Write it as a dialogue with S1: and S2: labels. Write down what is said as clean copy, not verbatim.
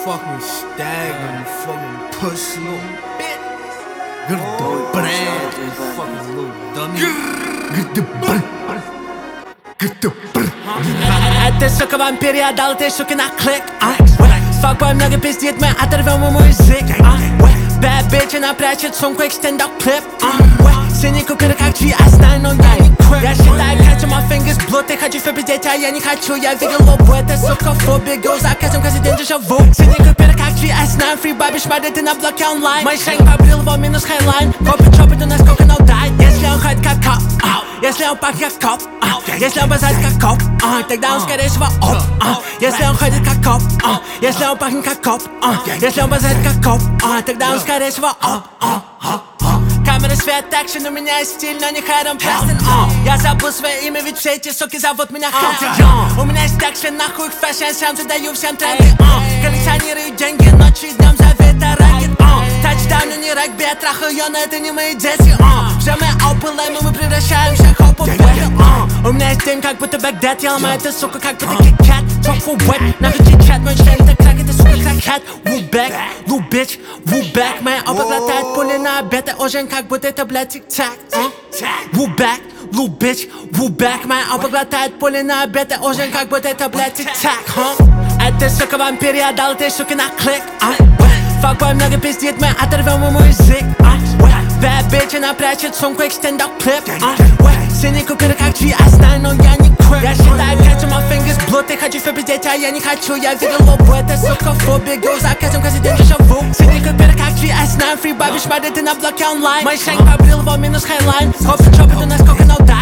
S1: fucking stagnant, fucking pussy little bitch. Get the brand, fucking little dummy. Get the brand. Get the brand.
S2: Это, сука, вампир, я дал этой суке на клик. Факбой много пиздит, мы оторвем ему язык. Bad bitch, она прячет сумку, extend клип. Синий купюры как GS9, но я не quit. Я считаю, catching my fingers blue. Ты хочешь победить, а я не хочу. Я видел лобу, это сука фобия. Go за каждым, каждый день дежаву. Синий купюры как GS9, free баби шмады, ты на блоке онлайн. Мой шейк побрил его минус хайлайн. Копы чопы, ты насколько no die. Если он ходит как коп, если он пахнет как коп, если он базает как коп, тогда он скорее всего оп. Если он ходит как коп, если он пахнет как коп, если он базает как коп, тогда он скорее всего оп. Камера, свет, экшен, у меня есть стиль, но не Хайрон Престон. Я забыл свое имя, ведь все эти суки зовут меня Хантер. У меня есть экшен, нахуй их фэшн, сам задаю всем тренды. Коллекционирую деньги, ночью и днем завет ракет. Тачдауны не регби, я трахаю ее, но это не мои дети. Все мы опылаем, мы превращаем всех хопов в эфир. У меня есть дым, как будто бэкдэт, я ломаю эту суку, как будто кит-кат. Talk for wet, нахуй чит-чат, мой член это крак, это сука крак-хат. Woo back, woo bitch, woo back. Моя опа глотает пули на обед, это уже как будто это, блядь, тик-так. Woo back, woo bitch, woo back. Моя опа глотает пули на обед, это уже как будто это, блядь, тик-так. Это сука вампир, я дал этой суке на клик. Факбой много пиздит, мы оторвем ему язык. Bad bitch, она прячет сумку, extend клип. Синий купюры как GS9, но я не quit. Я считаю, catching my fingers blue. Ты хочешь победить, а я не хочу. Я видел лобу, это сука фобия. Go за каждым, каждый день дежаву. Синий купюры как GS9, free баби шмады, ты на блоке онлайн. Мой шейк побрил его минус хайлайн. Копы чопы, ты насколько no die.